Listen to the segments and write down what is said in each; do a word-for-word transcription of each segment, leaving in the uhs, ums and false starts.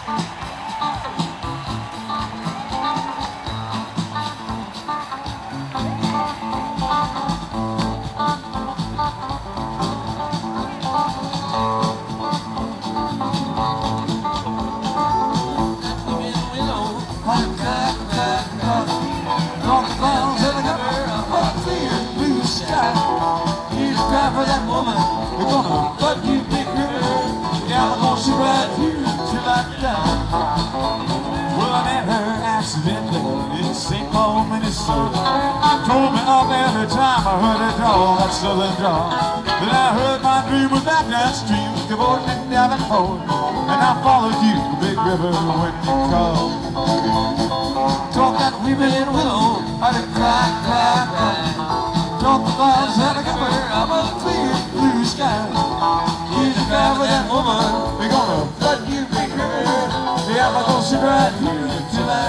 For that woman, we're gonna fuck you, big river. Yeah, I'm gonna sit right here till I die. Well, I met her accidentally in Saint Paul, Minnesota. Told me off every time I heard her draw that southern draw. Then I heard my dream was that downstream, cavorting down and forward, and I followed you, big river, when you called. Talk that weeping willow, how to cry, cry, cry. Talk the clouds had a cover of a clear blue sky. Here's a cry for that woman. We're gonna flood you, big river. Yeah, I'm gonna sit right here till I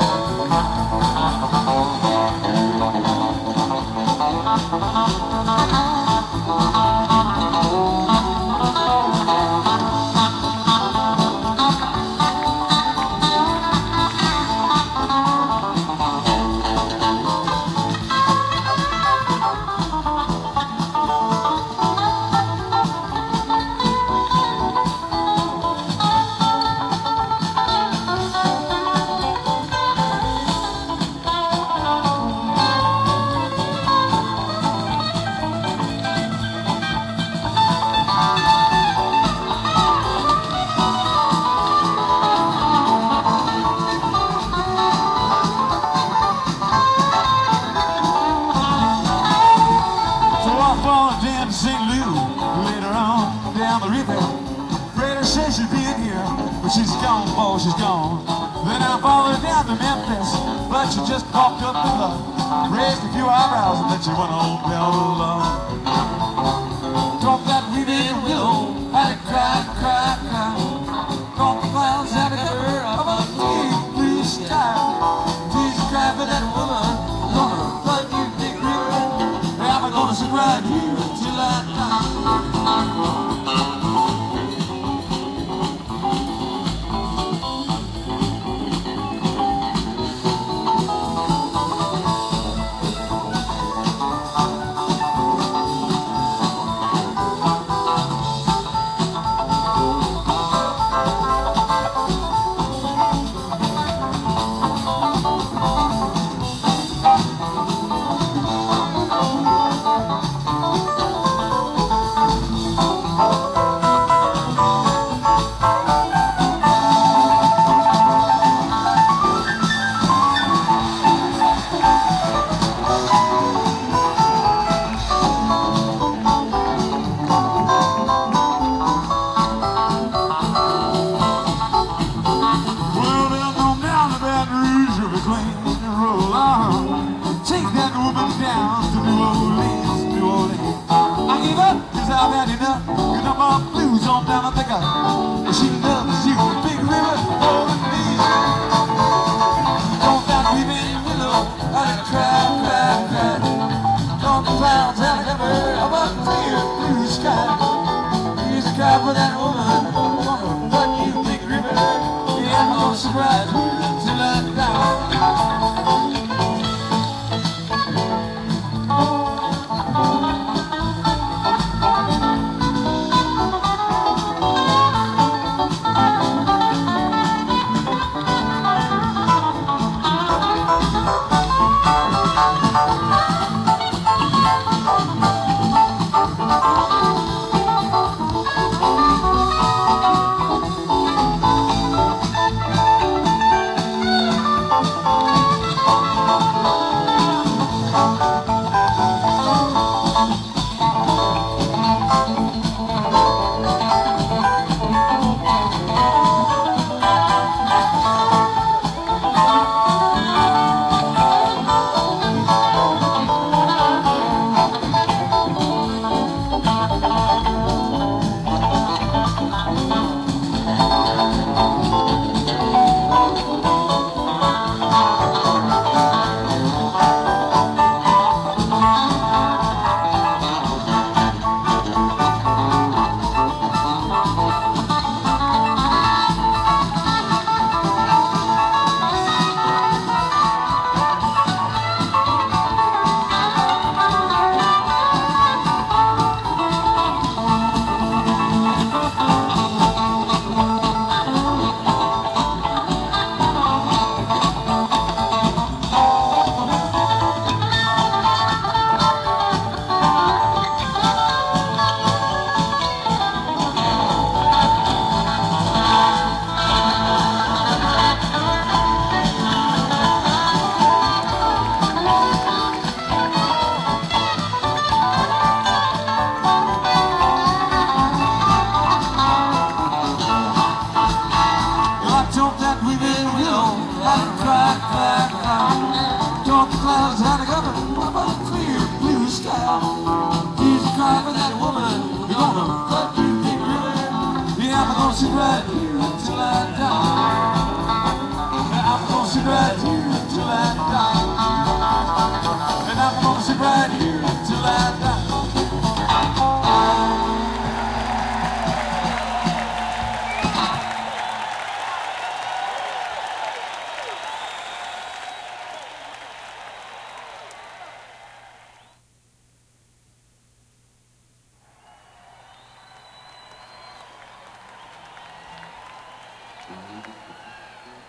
Saint Lou, later on down the river. Freighter says she'll be in here, but she's gone, boy, she's gone. Then I followed down to Memphis, but she just popped up the love, raised a few eyebrows, and then she went on down alone. Drop that weeping willow, had to cry, cry, cry. Drop the clouds out of her of a clear blue sky. Tears cry for that woman, gonna flood you, big river. I'm gonna sit right here till I die. Take that woman down to New Orleans, New Orleans. I give up cause I've had enough. Cause I'm all blues on down, I think I she loves you, big river, more than me. Don't that weeping willow, I cry, cry, cry. Don't the clouds have a cover of a clear blue sky. Here's a cry for that woman, gonna fuck you, big river. Yeah, I'm gonna sit right here till I die. Everybody cry, cry, cry. Don't the clouds have to cover. What about a clear blue sky? Please cry for that woman. You're gonna cut you big river. Yeah, I'm gonna sit right here until I die. Yeah, I'm gonna sit right here until I die. And I'm gonna sit right here until I die.